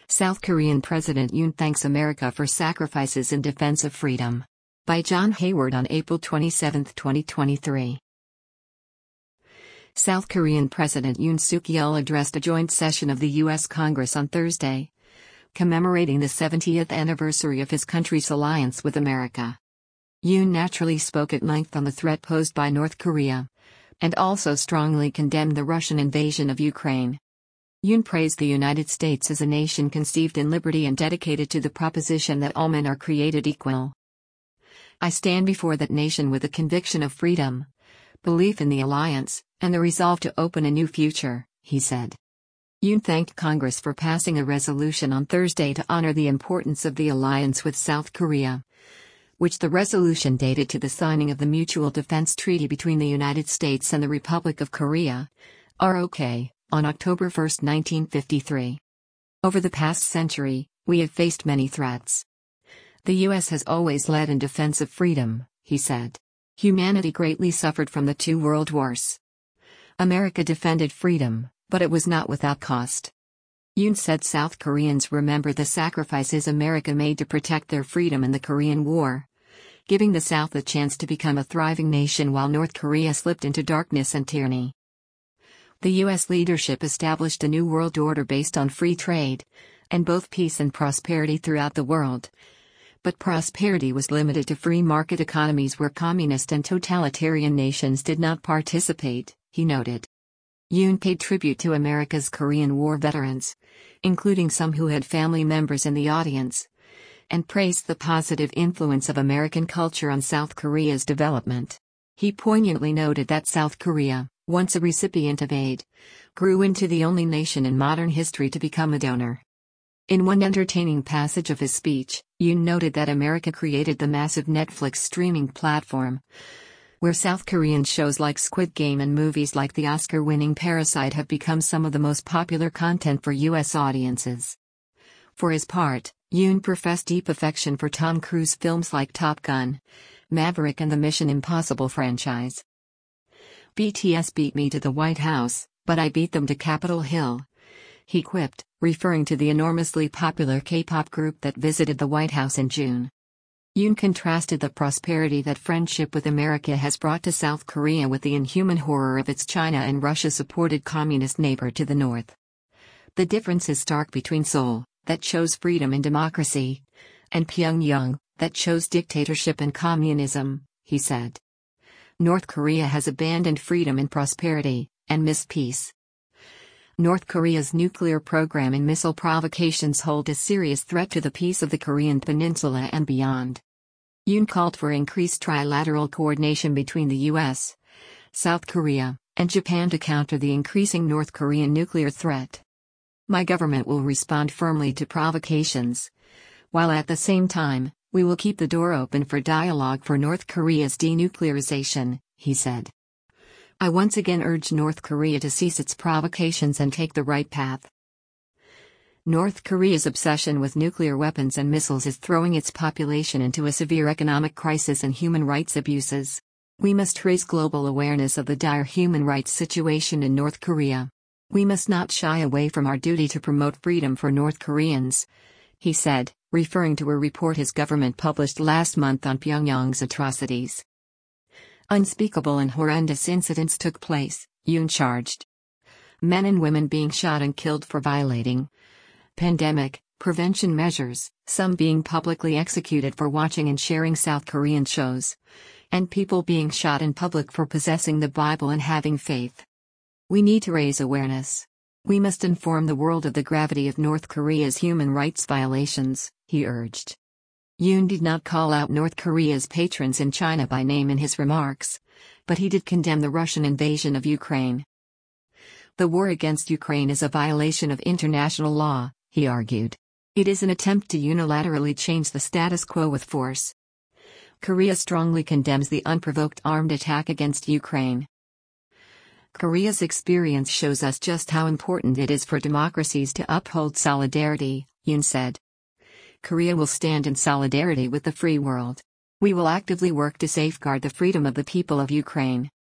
South Korean President Yoon thanks America for sacrifices in defense of freedom. By John Hayward on April 27, 2023. South Korean President Yoon Suk-yeol addressed a joint session of the U.S. Congress on Thursday, commemorating the 70th anniversary of his country's alliance with America. Yoon naturally spoke at length on the threat posed by North Korea, and also strongly condemned the Russian invasion of Ukraine. Yoon praised the United States as a nation conceived in liberty and dedicated to the proposition that all men are created equal. I stand before that nation with a conviction of freedom, belief in the alliance, and the resolve to open a new future, he said. Yoon thanked Congress for passing a resolution on Thursday to honor the importance of the alliance with South Korea, which the resolution dated to the signing of the Mutual Defense Treaty between the United States and the Republic of Korea, ROK, on October 1, 1953. Over the past century, we have faced many threats. The U.S. has always led in defense of freedom, he said. Humanity greatly suffered from the two world wars. America defended freedom, but it was not without cost. Yoon said South Koreans remember the sacrifices America made to protect their freedom in the Korean War, giving the South a chance to become a thriving nation while North Korea slipped into darkness and tyranny. The U.S. leadership established a new world order based on free trade, and both peace and prosperity throughout the world. But prosperity was limited to free market economies where communist and totalitarian nations did not participate, he noted. Yoon paid tribute to America's Korean War veterans, including some who had family members in the audience, and praised the positive influence of American culture on South Korea's development. He poignantly noted that South Korea, once a recipient of aid, grew into the only nation in modern history to become a donor. In one entertaining passage of his speech, Yoon noted that America created the massive Netflix streaming platform, where South Korean shows like Squid Game and movies like the Oscar-winning Parasite have become some of the most popular content for U.S. audiences. For his part, Yoon professed deep affection for Tom Cruise films like Top Gun, Maverick and the Mission Impossible franchise. BTS beat me to the White House, but I beat them to Capitol Hill, he quipped, referring to the enormously popular K-pop group that visited the White House in June. Yoon contrasted the prosperity that friendship with America has brought to South Korea with the inhuman horror of its China and Russia-supported communist neighbor to the north. The difference is stark between Seoul, that chose freedom and democracy, and Pyongyang, that chose dictatorship and communism, he said. North Korea has abandoned freedom and prosperity, and missed peace. North Korea's nuclear program and missile provocations hold a serious threat to the peace of the Korean peninsula and beyond. Yoon called for increased trilateral coordination between the U.S., South Korea, and Japan to counter the increasing North Korean nuclear threat. My government will respond firmly to provocations, while at the same time, we will keep the door open for dialogue for North Korea's denuclearization, he said. I once again urge North Korea to cease its provocations and take the right path. North Korea's obsession with nuclear weapons and missiles is throwing its population into a severe economic crisis and human rights abuses. We must raise global awareness of the dire human rights situation in North Korea. We must not shy away from our duty to promote freedom for North Koreans, he said, referring to a report his government published last month on Pyongyang's atrocities. Unspeakable and horrendous incidents took place, Yoon charged. Men and women being shot and killed for violating pandemic prevention measures, some being publicly executed for watching and sharing South Korean shows, and people being shot in public for possessing the Bible and having faith. We need to raise awareness. We must inform the world of the gravity of North Korea's human rights violations, he urged. Yoon did not call out North Korea's patrons in China by name in his remarks, but he did condemn the Russian invasion of Ukraine. The war against Ukraine is a violation of international law, he argued. It is an attempt to unilaterally change the status quo with force. Korea strongly condemns the unprovoked armed attack against Ukraine. Korea's experience shows us just how important it is for democracies to uphold solidarity, Yoon said. Korea will stand in solidarity with the free world. We will actively work to safeguard the freedom of the people of Ukraine.